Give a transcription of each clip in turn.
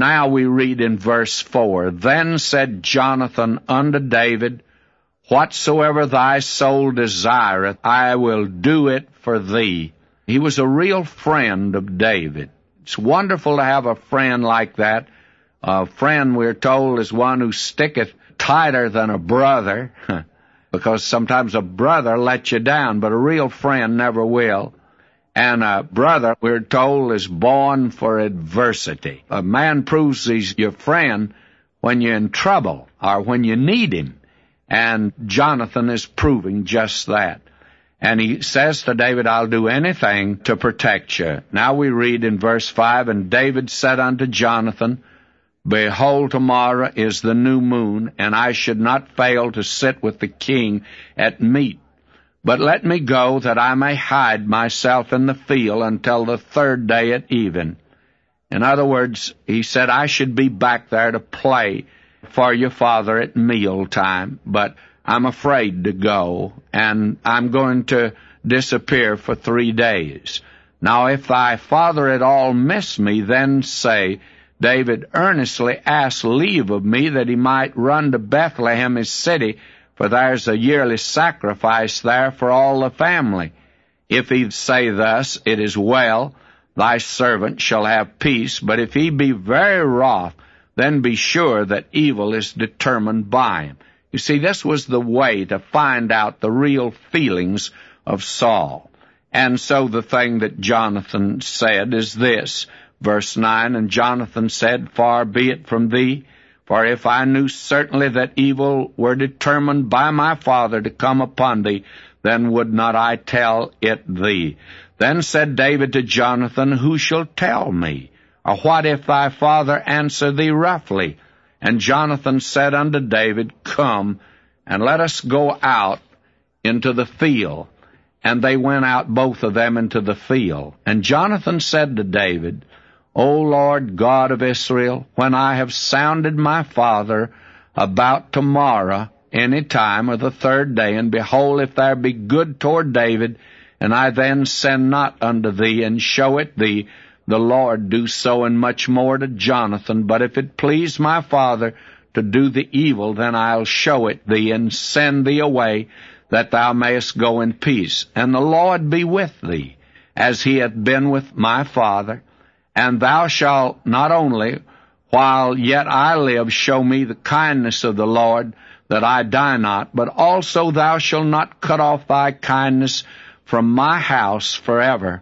now we read in verse 4, Then said Jonathan unto David, Whatsoever thy soul desireth, I will do it for thee. He was a real friend of David. It's wonderful to have a friend like that. A friend, we're told, is one who sticketh tighter than a brother, because sometimes a brother lets you down, but a real friend never will. And a brother, we're told, is born for adversity. A man proves he's your friend when you're in trouble or when you need him. And Jonathan is proving just that. And he says to David, I'll do anything to protect you. Now we read in verse 5, And David said unto Jonathan, Behold, tomorrow is the new moon, and I should not fail to sit with the king at meat. But let me go, that I may hide myself in the field until the third day at even. In other words, he said, I should be back there to play for your father at meal time, but I'm afraid to go, and I'm going to disappear for 3 days. Now if thy father at all miss me, then say, David earnestly asked leave of me that he might run to Bethlehem his city, for there's a yearly sacrifice there for all the family. If he say thus, It is well, thy servant shall have peace, but if he be very wroth, then be sure that evil is determined by him. You see, this was the way to find out the real feelings of Saul. And so the thing that Jonathan said is this, verse 9, And Jonathan said, Far be it from thee, for if I knew certainly that evil were determined by my father to come upon thee, then would not I tell it thee. Then said David to Jonathan, Who shall tell me? Or what if thy father answer thee roughly? And Jonathan said unto David, Come, and let us go out into the field. And they went out both of them into the field. And Jonathan said to David, O Lord God of Israel, when I have sounded my father about tomorrow, any time of the third day, and behold, if there be good toward David, and I then send not unto thee, and show it thee, the Lord do so and much more to Jonathan. But if it please my father to do the evil, then I'll show it thee, and send thee away, that thou mayest go in peace. And the Lord be with thee, as he hath been with my father. And thou shalt not only, while yet I live, show me the kindness of the Lord, that I die not, but also thou shalt not cut off thy kindness from my house forever.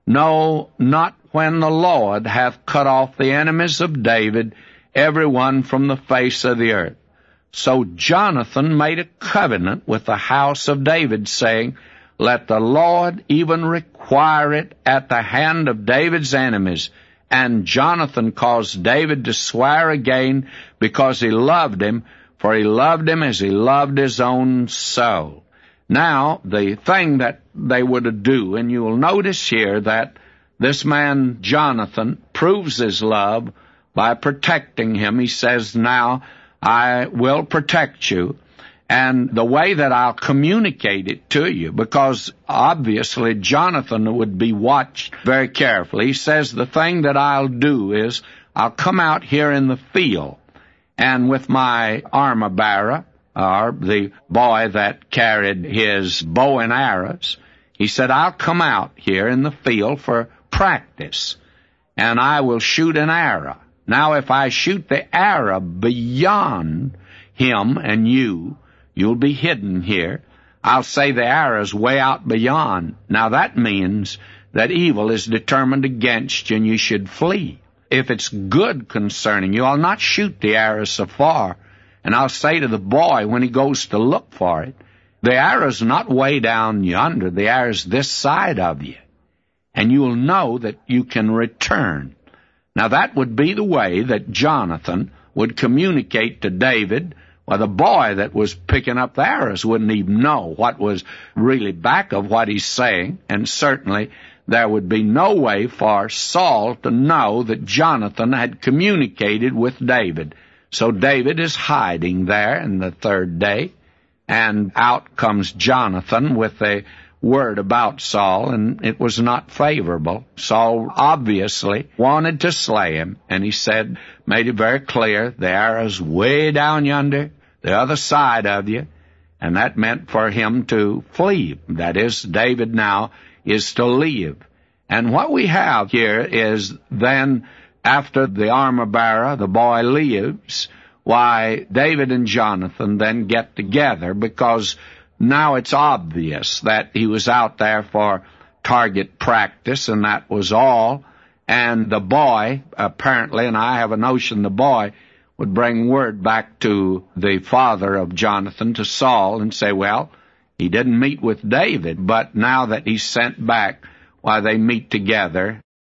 No, not when the Lord hath cut off the enemies of David, every one from the face of the earth. So Jonathan made a covenant with the house of David, saying, Let the Lord even require it at the hand of David's enemies. And Jonathan caused David to swear again, because he loved him, for he loved him as he loved his own soul. Now, the thing that they were to do, and you will notice here that this man Jonathan proves his love by protecting him. He says, Now I will protect you, and the way that I'll communicate it to you, because obviously Jonathan would be watched very carefully. He says, the thing that I'll do is I'll come out here in the field, and with my armor bearer, or the boy that carried his bow and arrows, he said, I'll come out here in the field for practice, and I will shoot an arrow. Now, if I shoot the arrow beyond him and you'll be hidden here. I'll say the arrow's way out beyond. Now, that means that evil is determined against you, and you should flee. If it's good concerning you, I'll not shoot the arrow so far. And I'll say to the boy when he goes to look for it, the arrow's not way down yonder. The arrow's this side of you. And you'll know that you can return. Now, that would be the way that Jonathan would communicate to David. Well, the boy that was picking up the arrows wouldn't even know what was really back of what he's saying, and certainly there would be no way for Saul to know that Jonathan had communicated with David. So David is hiding there in the third day, and out comes Jonathan with word about Saul, and it was not favorable. Saul obviously wanted to slay him, and he made it very clear, the arrow's way down yonder, the other side of you, and that meant for him to flee. That is, David now is to leave. And what we have here is then, after the armor-bearer, the boy, leaves, why David and Jonathan then get together, because now it's obvious that he was out there for target practice, and that was all. And the boy, apparently, and I have a notion the boy would bring word back to the father of Jonathan, to Saul, and say, well, he didn't meet with David, but now that he's sent back, why, they meet together.